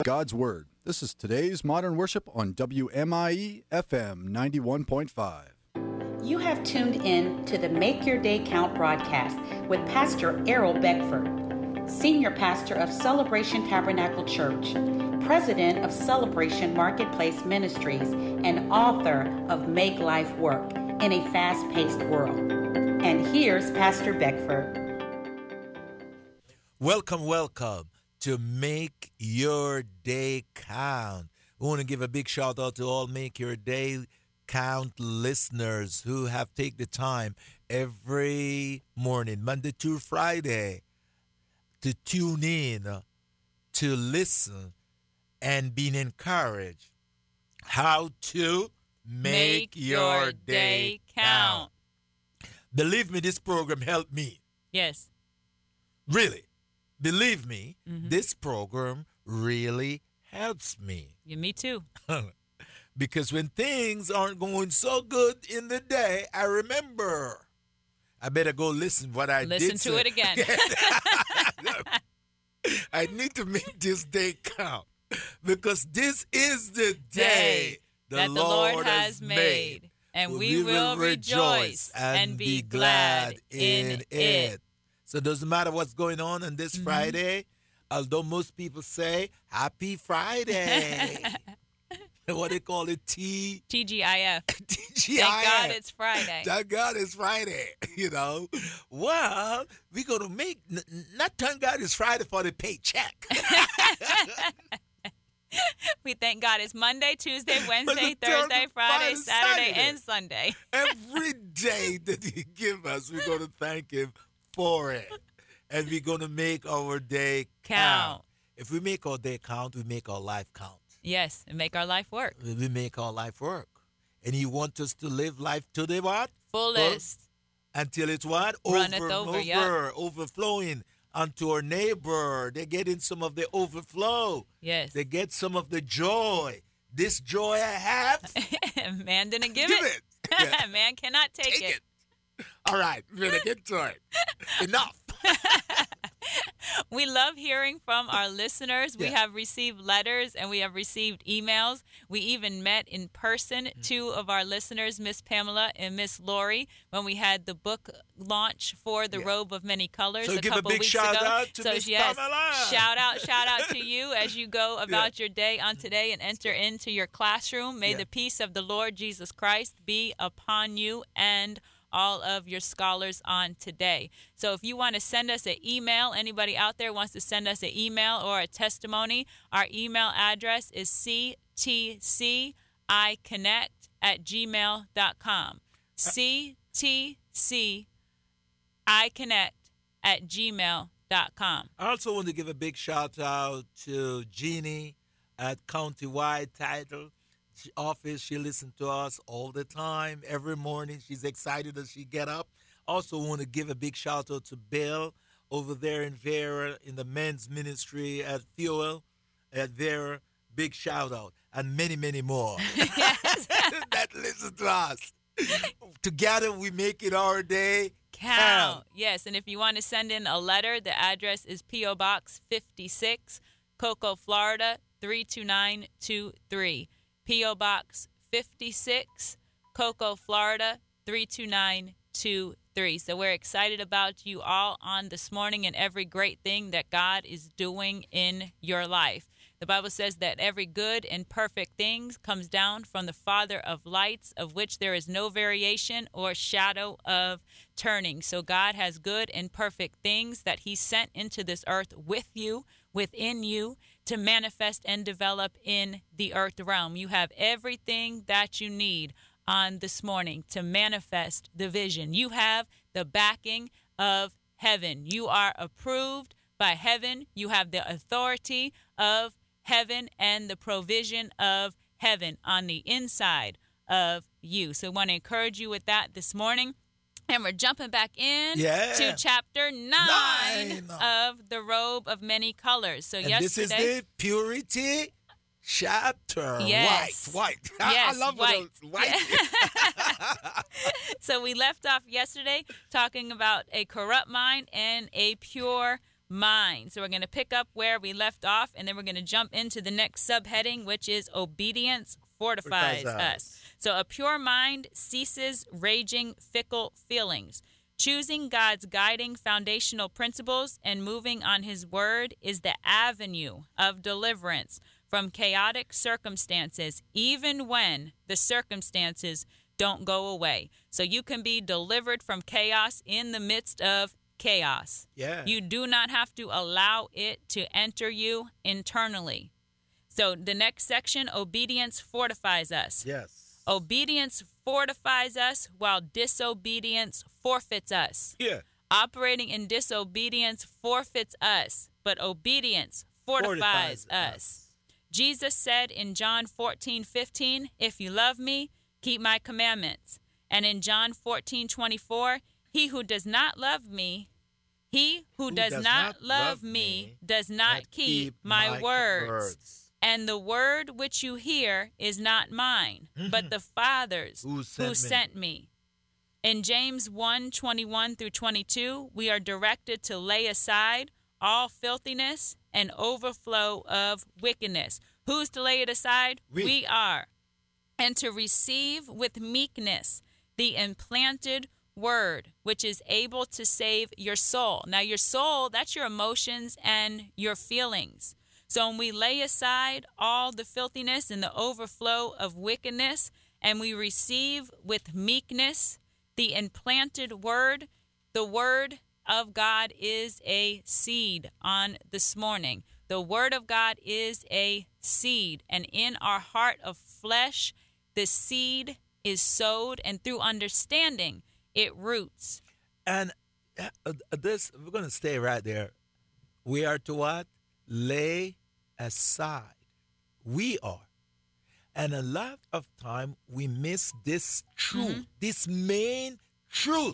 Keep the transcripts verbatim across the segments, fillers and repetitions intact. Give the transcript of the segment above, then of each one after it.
God's Word. This is today's Modern Worship on W M I E F M ninety-one point five. You have tuned in to the Make Your Day Count broadcast with Pastor Errol Beckford, Senior Pastor of Celebration Tabernacle Church, President of Celebration Marketplace Ministries, and author of Make Life Work in a Fast-Paced World. And here's Pastor Beckford. Welcome, welcome to Make Your Day Count. We want to give a big shout out to all Make Your Day Count listeners who have taken the time every morning, Monday to Friday, to tune in, to listen, and being encouraged how to make, make your, your day, day count. count. Believe me, this program helped me. Yes. Really. Believe me, Mm-hmm. this program really helps me. Yeah, me too. Because when things aren't going so good in the day, I remember I better go listen what I Listen did to say. it again. I need to make this day count because this is the day, Day the, that the Lord has made, and we will rejoice and be glad in it. So it doesn't matter what's going on on this Mhm. Friday, although most people say, Happy Friday. What they call it, T T G I F. T G I F. Thank God it's Friday. Thank God it's Friday, you know. Well, we're going to make, n- not thank God it's Friday for the paycheck. We thank God it's Monday, Tuesday, Wednesday, Thursday, Thursday, Friday, Friday, Saturday, Saturday. and Sunday. Every day that he give us, we're going to thank him for it. And we're going to make our day count. Count. If we make our day count, we make our life count. Yes, and make our life work. We make our life work. And he wants us to live life to the what? Fullest. Until it's what? Runneth over, over, over, yep. overflowing unto our neighbor. They're getting some of the overflow. Yes. They get some of the joy. This joy I have, Man didn't give, give it. it. Yeah. Man cannot take, Take it. it. All right, we're going to get to it. Enough. We love hearing from our listeners. We Yeah. have received letters and we have received emails. We even met in person Mm. two of our listeners, Miss Pamela and Miss Lori, when we had the book launch for The Yeah. Robe of Many Colors So a give a couple big weeks shout ago. out to so Miss yes, Pamela. shout out, shout out to you as you go about your day on today and enter into your classroom. May Yeah. the peace of the Lord Jesus Christ be upon you and all of your scholars on today. So if you want to send us an email, anybody out there wants to send us an email or a testimony, our email address is c t c i connect at gmail dot com. c t c i connect at gmail dot com. I also want to give a big shout out to Jeannie at Countywide Title Office. She listens to us all the time, every morning. She's excited as she get up. Also want to give a big shout out to Bill over there in Vera in the men's ministry at Fuel at Vera. Big shout out. And many, many more Yes. that listen to us. Together we make it our day Count. Yes, and if you want to send in a letter, the address is P O. Box fifty-six, Cocoa, Florida, three two nine two three. P O. Box fifty-six, Cocoa, Florida, three two nine two three. So we're excited about you all on this morning and every great thing that God is doing in your life. The Bible says that every good and perfect thing comes down from the Father of lights, of which there is no variation or shadow of turning. So God has good and perfect things that he sent into this earth with you, within you, to manifest and develop in the earth realm. You have everything that you need on this morning to manifest the vision. You have the backing of heaven. You are approved by heaven. You have the authority of heaven and the provision of heaven on the inside of you. So I want to encourage you with that this morning. And we're jumping back in Yeah. to chapter nine, Nine. of the Robe of Many Colors. So And yesterday, this is the purity chapter. Yes. White, white. I- I Yes, love white. when those white. so we left off yesterday talking about a corrupt mind and a pure mind. So we're going to pick up where we left off, and then we're going to jump into the next subheading, which is obedience fortifies Fortifies us. us. So a pure mind ceases raging, fickle feelings. Choosing God's guiding foundational principles and moving on his word is the avenue of deliverance from chaotic circumstances, even when the circumstances don't go away. So you can be delivered from chaos in the midst of chaos. Yeah. You do not have to allow it to enter you internally. So the next section, obedience fortifies us. Yes. Obedience fortifies us while disobedience forfeits us. Yeah. Operating in disobedience forfeits us, but obedience fortifies, Fortifies us. us. Jesus said in John fourteen fifteen, if you love me, keep my commandments. And in John fourteen twenty-four, he who does not love me, he who, Who does, does not, not love love me, me does not and keep, keep my, my words. words. And the word which you hear is not mine, but the Father's Who sent me. sent me. In James one twenty-one through twenty-two, we are directed to lay aside all filthiness and overflow of wickedness. Who's to lay it aside? We. we are. And to receive with meekness the implanted word, which is able to save your soul. Now, your soul, that's your emotions and your feelings. So when we lay aside all the filthiness and the overflow of wickedness, and we receive with meekness the implanted word, the word of God is a seed on this morning. The word of God is a seed, and in our heart of flesh, the seed is sowed, and through understanding, it roots. And uh, this, we're going to stay right there. We are to what? Lay aside. We are. And a lot of time we miss this truth, Mm-hmm. this main truth.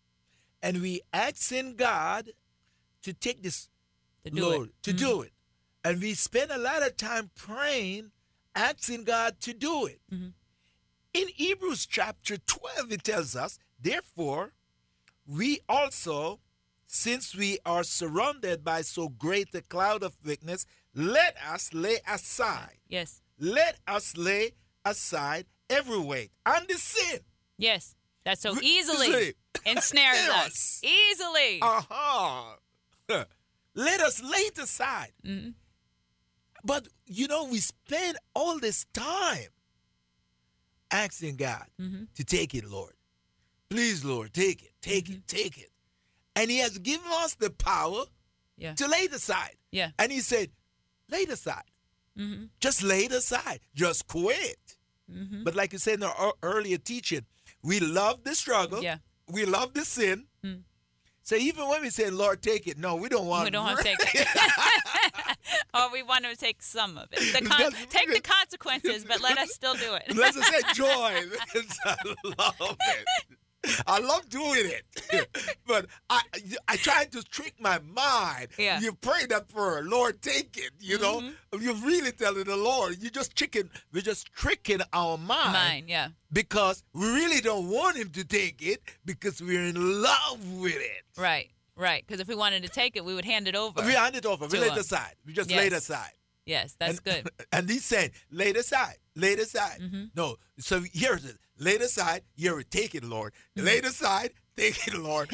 And we ask in God to take this To do load, it. to do it. And we spend a lot of time praying, asking God to do it. Mhm. In Hebrews chapter twelve, it tells us, therefore, we also, since we are surrounded by so great a cloud of witness, let us lay aside. Yes. Let us lay aside every weight and the sin. Yes. That so Re- easily easily. ensnares Yes. us. Easily. Aha. Let us lay it aside. Mhm. But, you know, we spend all this time asking God Mhm. to take it, Lord. Please, Lord, take it, take Mm-hmm. it, take it. And he has given us the power Yeah. to lay it aside. Yeah. And he said, lay it aside. Mhm. Just lay it aside. Just quit. Mhm. But like you said in our ear- earlier teaching, we love the struggle. Yeah. We love the sin. Mm. So even when we say, Lord, take it, no, we don't want We don't want to take it. Or we want to take some of it. The con- That's- take the consequences, but let us still do it. Let's just enjoy. I love it. I love doing it. But I I try to trick my mind. Yeah. You pray that prayer, Lord, take it. You know, Mm-hmm. you're really telling the Lord, you're just tricking, we're just tricking our mind. Mine, yeah. Because we really don't want him to take it because we're in love with it. Right, right. Because if we wanted to take it, we would hand it over. We hand it over. We To lay it him. aside. We just Yes. lay it aside. Yes, that's and, good. And he's saying, lay it aside, lay it aside. Mm-hmm. No, so here's it. Lay it aside, here, take it, Lord. Lay it aside, take it, Lord.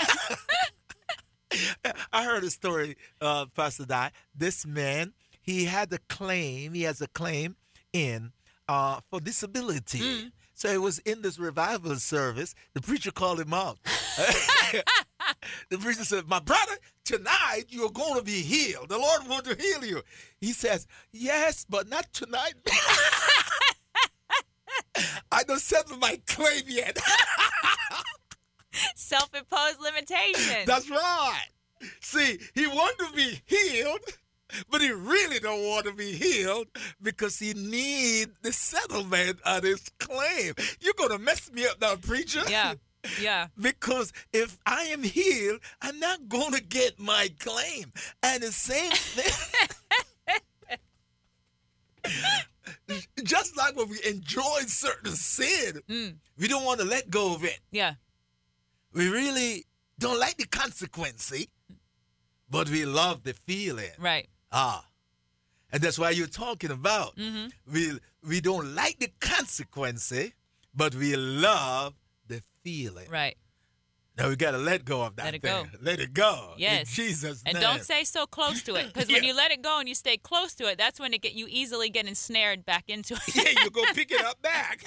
I heard a story, uh, Pastor Di. This man, he had a claim, he has a claim in uh, for disability. Mm. So it was in this revival service. The preacher called him out. The preacher said, my brother, tonight you're going to be healed. The Lord wants to heal you. He says, yes, but not tonight. I don't settle my claim yet. Self-imposed limitations. That's right. See, he wants to be healed, but he really don't want to be healed because he need the settlement of his claim. You're going to mess me up now, preacher. Yeah, yeah. Because if I am healed, I'm not going to get my claim. And the same thing, just like when we enjoy certain sin, Mm. we don't want to let go of it. Yeah. We really don't like the consequence, but we love the feeling. Right. Ah. And that's why you're talking about. Mm-hmm. We we don't like the consequence, but we love the feeling. Right. Now we got to let go of that Let it thing. go. Let it go. Yes. In Jesus' And name. don't stay so close to it, because Yeah. when you let it go and you stay close to it, that's when it get you easily get ensnared back into it. Yeah, you go pick it up back.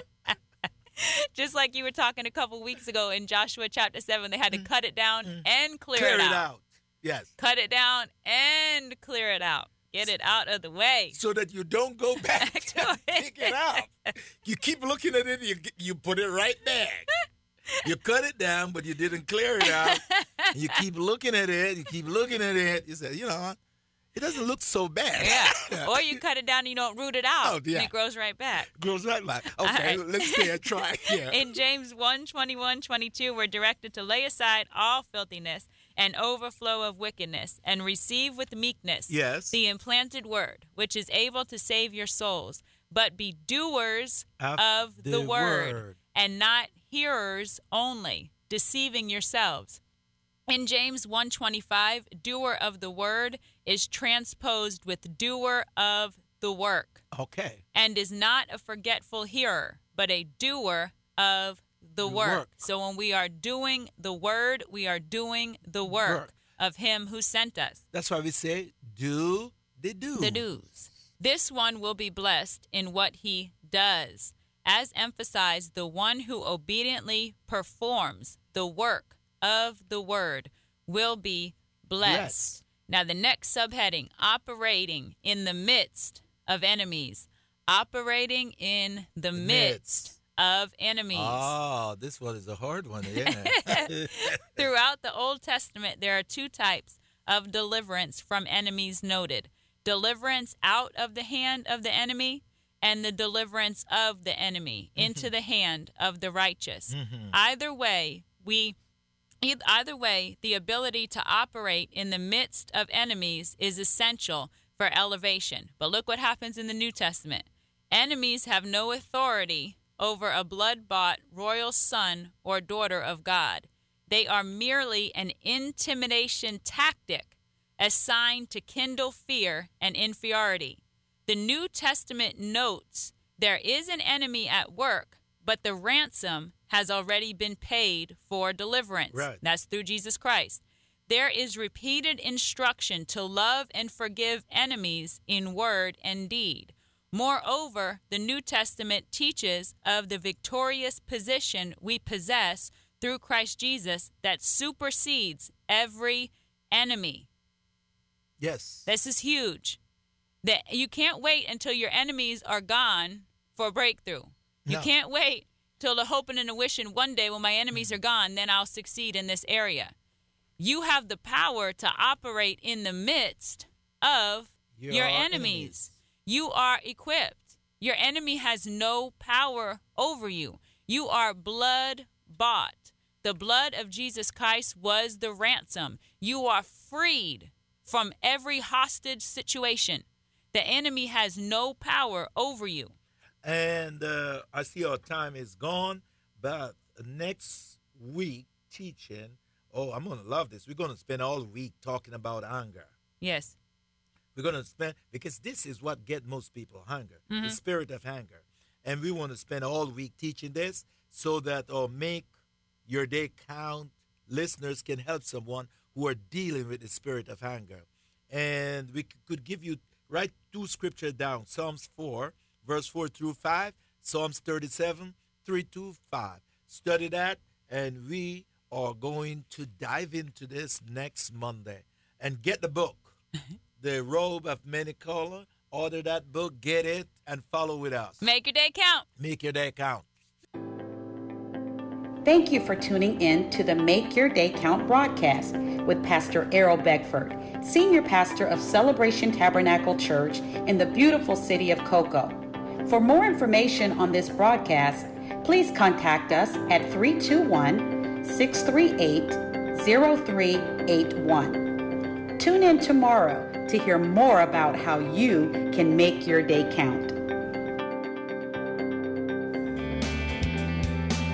Just like you were talking a couple weeks ago in Joshua chapter seven, they had to cut it down and clear, Clear it, it out. out. Yes. Cut it down and clear it out. Get it out of the way. So that you don't go back Back to to it. pick it up. You keep looking at it, you you put it right back. You cut it down, but you didn't clear it out. You keep looking at it, you keep looking at it. You say, you know what? It doesn't look so bad. Yeah. Or you cut it down and you don't root it out. Oh, yeah. And it grows right back. Grows right back. Okay, right. let's stay and try. Yeah. In James one, twenty-one, twenty-two, we're directed to lay aside all filthiness and overflow of wickedness and receive with meekness Yes. the implanted word, which is able to save your souls. But be doers Of of the, the word, word. and not hearers only, deceiving yourselves. In James one twenty-five, doer of the word is transposed with doer of the work, Okay. and is not a forgetful hearer, but a doer of the work. work. So when we are doing the word, we are doing the work, Work. of him who sent us. That's why we say, do the do. The do's. This one will be blessed in what he does. As emphasized, the one who obediently performs the work of the word will be blessed. Blessed. Now, the next subheading, operating in the midst of enemies. Operating in the midst of enemies. Oh, this one is a hard one. Yeah. Throughout the Old Testament, there are two types of deliverance from enemies noted. Deliverance out of the hand of the enemy, and the deliverance of the enemy into the hand of the righteous. Mhm. Either way, we either way, the ability to operate in the midst of enemies is essential for elevation. But look what happens in the New Testament. Enemies have no authority over a blood-bought royal son or daughter of God. They are merely an intimidation tactic assigned to kindle fear and inferiority. The New Testament notes there is an enemy at work, but the ransom has already been paid for deliverance. Right. That's through Jesus Christ. There is repeated instruction to love and forgive enemies in word and deed. Moreover, the New Testament teaches of the victorious position we possess through Christ Jesus that supersedes every enemy. Yes. This is huge. That you can't wait until your enemies are gone for a breakthrough. You No. can't wait till the hoping and the wishing one day when my enemies are gone, then I'll succeed in this area. You have the power to operate in the midst of your, Your enemies. enemies. You are equipped. Your enemy has no power over you. You are blood bought. The blood of Jesus Christ was the ransom. You are freed from every hostage situation. The enemy has no power over you. And uh, I see our time is gone, but next week teaching, oh, I'm going to love this. We're going to spend all week talking about anger. Yes. We're going to spend, because this is what get most people hunger, Mhm. the spirit of anger. And we want to spend all week teaching this so that or make your day count. Listeners can help someone who are dealing with the spirit of anger. And we c- could give you, write two scripture down, Psalms four, verse four through five, Psalms thirty-seven, three to five. Study that, and we are going to dive into this next Monday. And get the book, The Robe of Many Color. Order that book, get it, and follow with us. Make your day count. Make your day count. Thank you for tuning in to the Make Your Day Count broadcast with Pastor Errol Beckford, Senior Pastor of Celebration Tabernacle Church in the beautiful city of Cocoa. For more information on this broadcast, please contact us at three two one, six three eight, zero three eight one. Tune in tomorrow to hear more about how you can make your day count.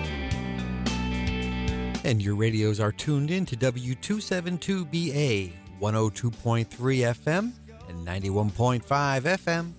And your radios are tuned in to W two seventy-two B A, one oh two point three F M and ninety-one point five F M